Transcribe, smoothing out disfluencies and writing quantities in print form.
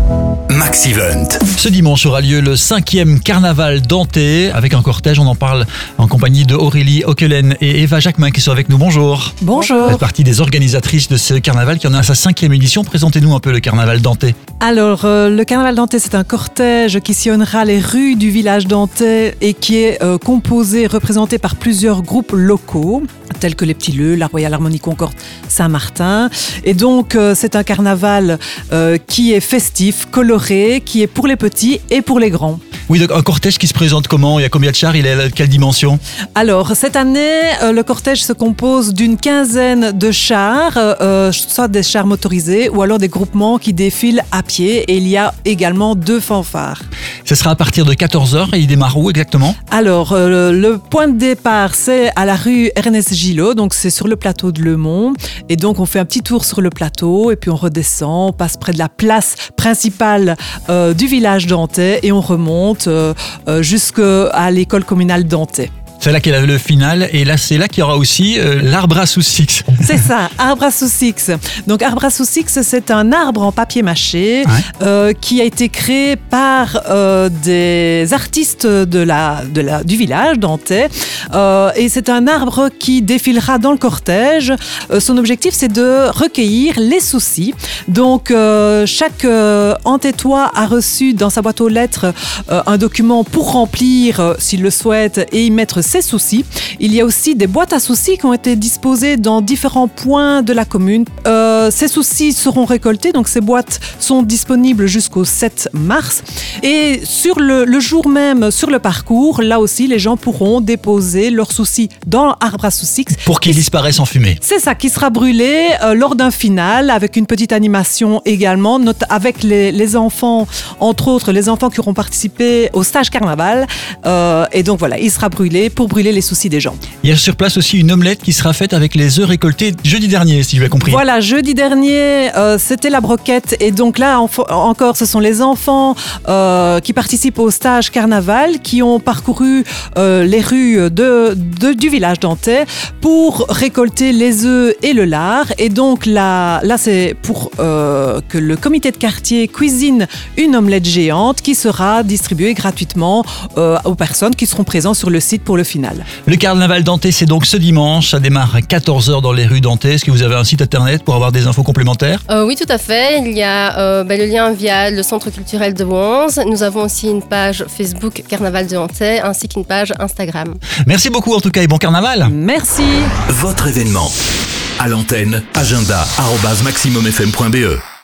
Maxivent. Ce dimanche aura lieu le 5e carnaval dentais avec un cortège. On en parle en compagnie de Aurélie Ockelen et Eva Jacquemin qui sont avec nous. Bonjour. Bonjour. Vous faites partie des organisatrices de ce carnaval qui en est à sa 5e édition. Présentez-nous un peu le carnaval dentais. Alors, le carnaval dentais, c'est un cortège qui sillonnera les rues du village dentais et qui est composé, représenté par plusieurs groupes locaux, tels que les Petits Leux, la Royal Harmonie Concorde, Saint-Martin. Et donc, c'est un carnaval qui est festif, coloré, qui est pour les petits et pour les grands. Oui, donc un cortège qui se présente comment? Il y a combien de chars? Il est à quelle dimension? Alors, cette année, le cortège se compose d'une quinzaine de chars, soit des chars motorisés ou alors des groupements qui défilent à pied. Et il y a également 2 fanfares. Ce sera à partir de 14h et il démarre où exactement? Alors, le point de départ, c'est à la rue Ernest Gillot, donc c'est sur le plateau de Le Mont. Et donc, on fait un petit tour sur le plateau et puis on redescend, on passe près de la place principale du village dentais et on remonte jusqu'à l'école communale dentais. C'est là qu'il y a le final et là c'est là qu'il y aura aussi l'arbre à saucisse. C'est ça, arbre à saucisse. Donc arbre à saucisse, c'est un arbre en papier mâché qui a été créé par des artistes du village dentais. Et c'est un arbre qui défilera dans le cortège. Son objectif, c'est de recueillir les soucis. Donc chaque Antétois a reçu dans sa boîte aux lettres un document pour remplir, s'il le souhaite, et y mettre ses soucis. Il y a aussi des boîtes à soucis qui ont été disposées dans différents points de la commune. Ces soucis seront récoltés, donc ces boîtes sont disponibles jusqu'au 7 mars. Et sur le jour même, sur le parcours, là aussi, les gens pourront déposer leurs soucis dans l'arbre à saucisse. Pour qu'ils disparaissent en fumée. C'est ça, qui sera brûlé lors d'un final, avec une petite animation également, avec les enfants, entre autres, les enfants qui auront participé au stage carnaval. Et donc voilà, il sera brûlé pour brûler les soucis des gens. Il y a sur place aussi une omelette qui sera faite avec les œufs récoltés jeudi dernier, si j'ai bien compris. Voilà, jeudi dernier, c'était la broquette. Et donc là, encore, ce sont les enfants qui participent au stage carnaval, qui ont parcouru les rues du village dentais pour récolter les œufs et le lard. Et donc là c'est pour que le comité de quartier cuisine une omelette géante qui sera distribuée gratuitement aux personnes qui seront présentes sur le site pour le final. Le carnaval dentais, c'est donc ce dimanche. Ça démarre à 14h dans les rues dentais. Est-ce que vous avez un site internet pour avoir des infos complémentaires? Oui, tout à fait. Il y a le lien via le centre culturel de Bronze. Nous avons aussi une page Facebook Carnaval de Dentais ainsi qu'une page Instagram. Merci beaucoup en tout cas et bon carnaval. Merci. Votre événement. À l'antenne, agenda@maximumfm.be.